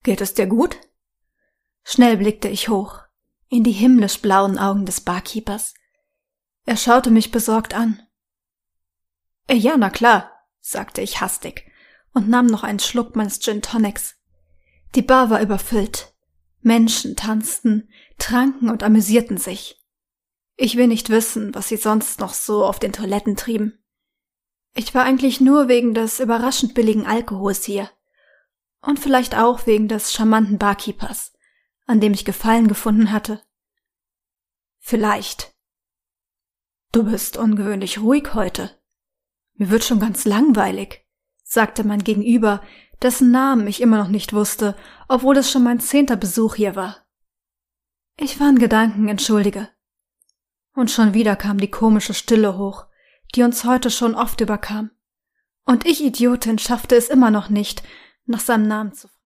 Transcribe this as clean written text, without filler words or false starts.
Geht es dir gut? Schnell blickte ich hoch, in die himmlisch blauen Augen des Barkeepers. Er schaute mich besorgt an. Ja, na klar, sagte ich hastig und nahm noch einen Schluck meines Gin Tonics. Die Bar war überfüllt. Menschen tanzten, tranken und amüsierten sich. Ich will nicht wissen, was sie sonst noch so auf den Toiletten trieben. Ich war eigentlich nur wegen des überraschend billigen Alkohols hier. Und vielleicht auch wegen des charmanten Barkeepers, an dem ich Gefallen gefunden hatte. Vielleicht. Du bist ungewöhnlich ruhig heute. Mir wird schon ganz langweilig, sagte mein Gegenüber, dessen Namen ich immer noch nicht wusste, obwohl es schon mein 10. Besuch hier war. Ich war in Gedanken, entschuldige. Und schon wieder kam die komische Stille hoch, die uns heute schon oft überkam. Und ich, Idiotin, schaffte es immer noch nicht, nach seinem Namen zu fragen.